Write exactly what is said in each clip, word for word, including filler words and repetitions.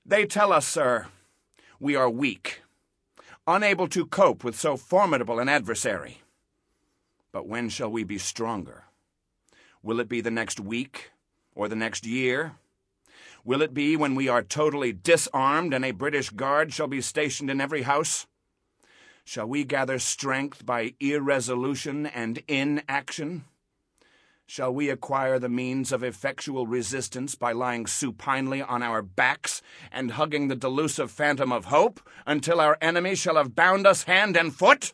They tell us, sir, we are weak, unable to cope with so formidable an adversary. But when shall we be stronger? Will it be the next week or the next year? Will it be when we are totally disarmed and a British guard shall be stationed in every house? Shall we gather strength by irresolution and inaction? Shall we acquire the means of effectual resistance by lying supinely on our backs and hugging the delusive phantom of hope until our enemy shall have bound us hand and foot?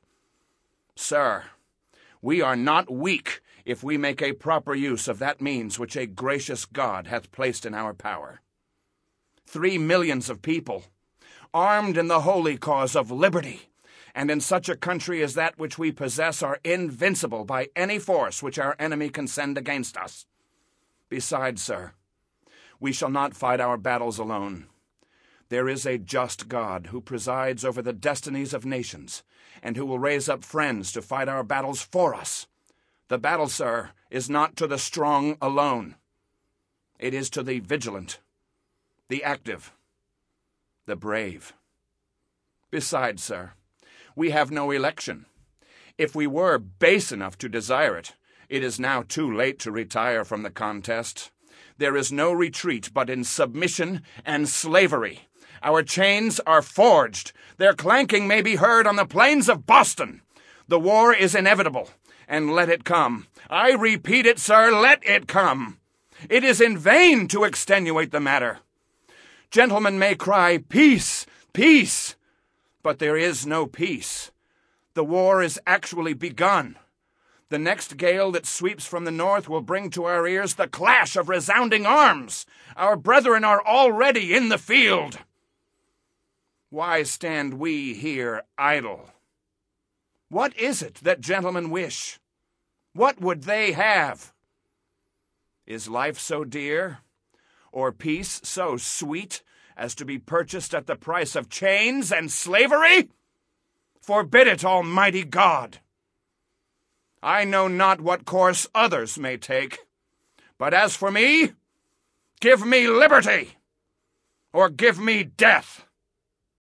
Sir, we are not weak if we make a proper use of that means which a gracious God hath placed in our power. Three millions of people, armed in the holy cause of liberty, and in such a country as that which we possess, are invincible by any force which our enemy can send against us. Besides, sir, we shall not fight our battles alone. There is a just God who presides over the destinies of nations, and who will raise up friends to fight our battles for us. The battle, sir, is not to the strong alone. It is to the vigilant, the active, the brave. Besides, sir, we have no election. If we were base enough to desire it, it is now too late to retire from the contest. There is no retreat but in submission and slavery. Our chains are forged. Their clanking may be heard on the plains of Boston. The war is inevitable, and let it come. I repeat it, sir, let it come. It is in vain to extenuate the matter. Gentlemen may cry, peace, peace, but there is no peace. The war is actually begun. The next gale that sweeps from the north will bring to our ears the clash of resounding arms. Our brethren are already in the field. Why stand we here idle? What is it that gentlemen wish? What would they have? Is life so dear, or peace so sweet, as to be purchased at the price of chains and slavery? Forbid it, Almighty God! I know not what course others may take, but as for me, give me liberty, or give me death.